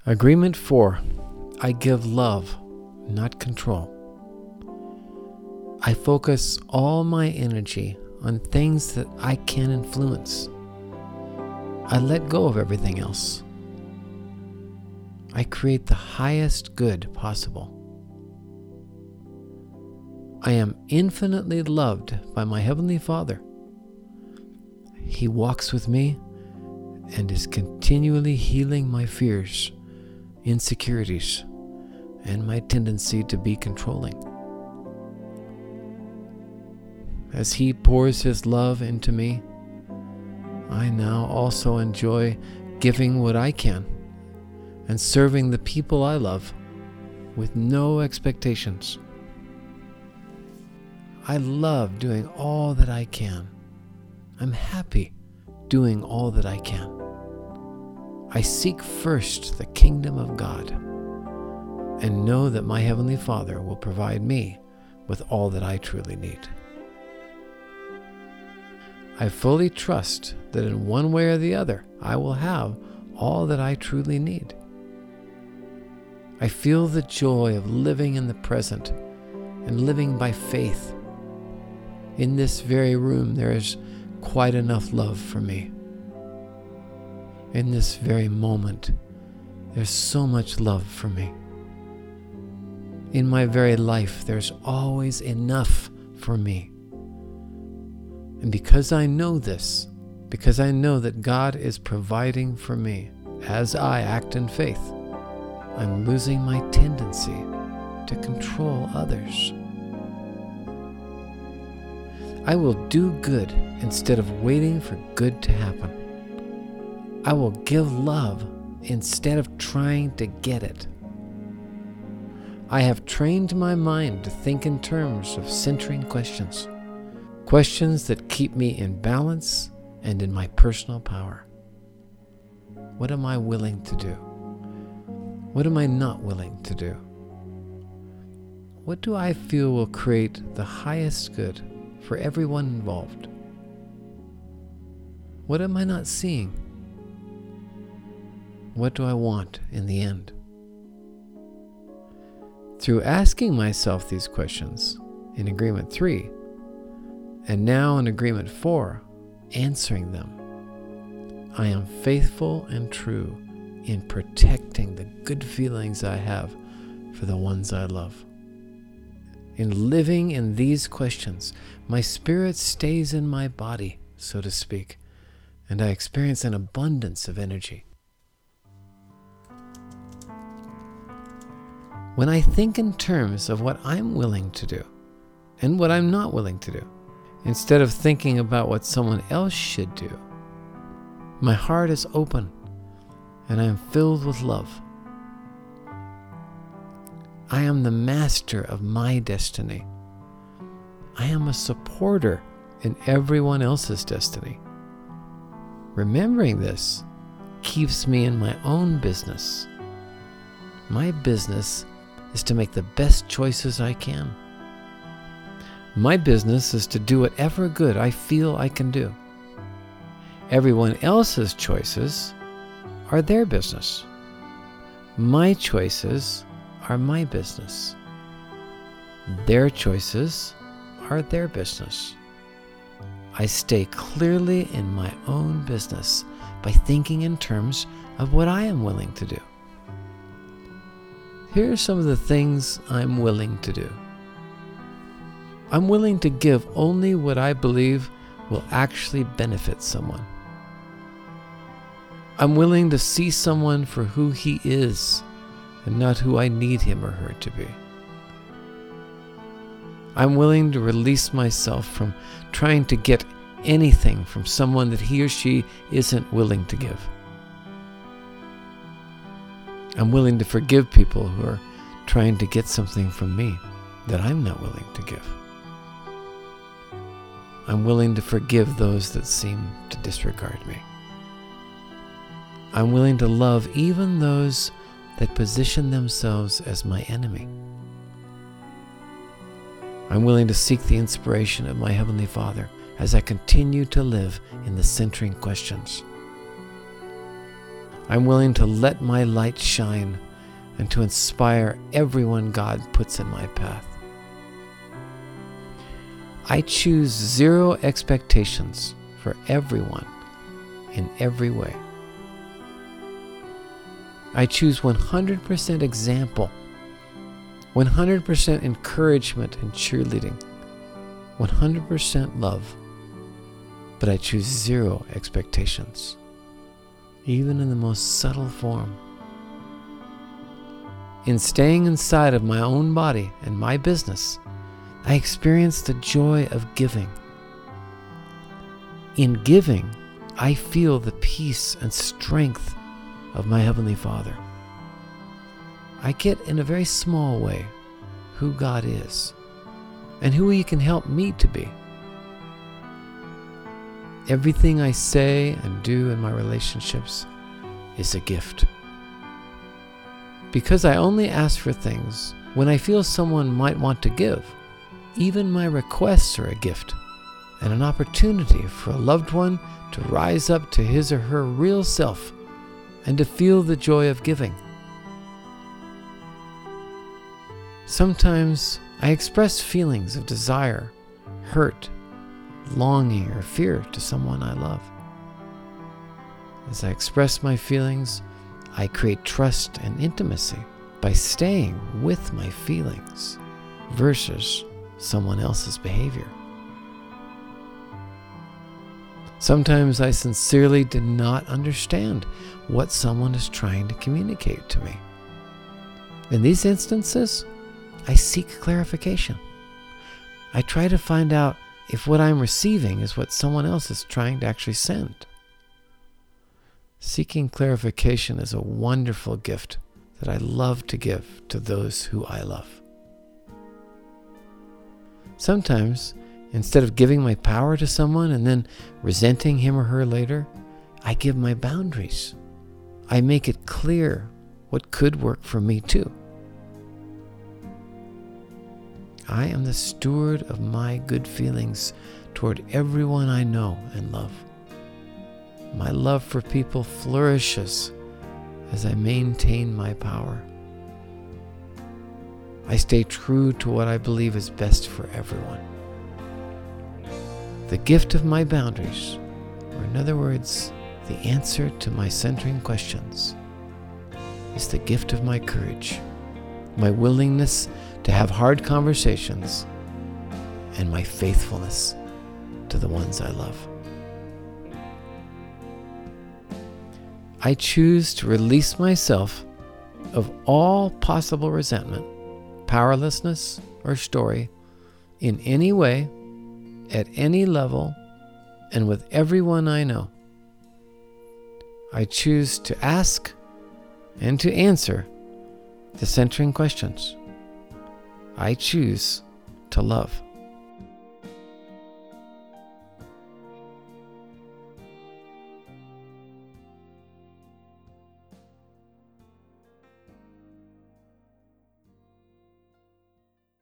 Agreement 4. I give love, not control. I focus all my energy on things that I can influence. I let go of everything else. I create the highest good possible. I am infinitely loved by my Heavenly Father. He walks with me and is continually healing my fears, insecurities, and my tendency to be controlling. As He pours His love into me, I now also enjoy giving what I can and serving the people I love with no expectations. I love doing all that I can. I'm happy doing all that I can. I seek first the kingdom of God and know that my Heavenly Father will provide me with all that I truly need. I fully trust that in one way or the other, I will have all that I truly need. I feel the joy of living in the present and living by faith. In this very room, there is quite enough love for me. In this very moment, there's so much love for me. In my very life, there's always enough for me. And because I know this, because I know that God is providing for me as I act in faith, I'm losing my tendency to control others. I will do good instead of waiting for good to happen. I will give love instead of trying to get it. I have trained my mind to think in terms of centering questions. Questions that keep me in balance and in my personal power. What am I willing to do? What am I not willing to do? What do I feel will create the highest good for everyone involved? What am I not seeing? What do I want in the end? Through asking myself these questions in Agreement 3, and now in Agreement 4, answering them, I am faithful and true in protecting the good feelings I have for the ones I love. In living in these questions, my spirit stays in my body, so to speak, and I experience an abundance of energy. When I think in terms of what I'm willing to do and what I'm not willing to do, instead of thinking about what someone else should do, my heart is open and I am filled with love. I am the master of my destiny. I am a supporter in everyone else's destiny. Remembering this keeps me in my own business. My business is to make the best choices I can. My business is to do whatever good I feel I can do. Everyone else's choices are their business. My choices are my business. Their choices are their business. I stay clearly in my own business by thinking in terms of what I am willing to do. Here are some of the things I'm willing to do. I'm willing to give only what I believe will actually benefit someone. I'm willing to see someone for who he is and not who I need him or her to be. I'm willing to release myself from trying to get anything from someone that he or she isn't willing to give. I'm willing to forgive people who are trying to get something from me that I'm not willing to give. I'm willing to forgive those that seem to disregard me. I'm willing to love even those that position themselves as my enemy. I'm willing to seek the inspiration of my Heavenly Father as I continue to live in the centering questions. I'm willing to let my light shine and to inspire everyone God puts in my path. I choose zero expectations for everyone in every way. I choose 100% example, 100% encouragement and cheerleading, 100% love, but I choose zero expectations, even in the most subtle form. In staying inside of my own body and my business, I experience the joy of giving. In giving, I feel the peace and strength of my Heavenly Father. I get in a very small way who God is and who He can help me to be. Everything I say and do in my relationships is a gift. Because I only ask for things when I feel someone might want to give, even my requests are a gift and an opportunity for a loved one to rise up to his or her real self and to feel the joy of giving. Sometimes I express feelings of desire, hurt, longing, or fear to someone I love. As I express my feelings, I create trust and intimacy by staying with my feelings versus someone else's behavior. Sometimes I sincerely do not understand what someone is trying to communicate to me. In these instances, I seek clarification. I try to find out if what I'm receiving is what someone else is trying to actually send. Seeking clarification is a wonderful gift that I love to give to those who I love. Sometimes, instead of giving my power to someone and then resenting him or her later, I give my boundaries. I make it clear what could work for me too. I am the steward of my good feelings toward everyone I know and love. My love for people flourishes as I maintain my power. I stay true to what I believe is best for everyone. The gift of my boundaries, or in other words, the answer to my centering questions, is the gift of my courage, my willingness to have hard conversations, and my faithfulness to the ones I love. I choose to release myself of all possible resentment, powerlessness, or story in any way, at any level, and with everyone I know. I choose to ask and to answer the centering questions. I choose to love.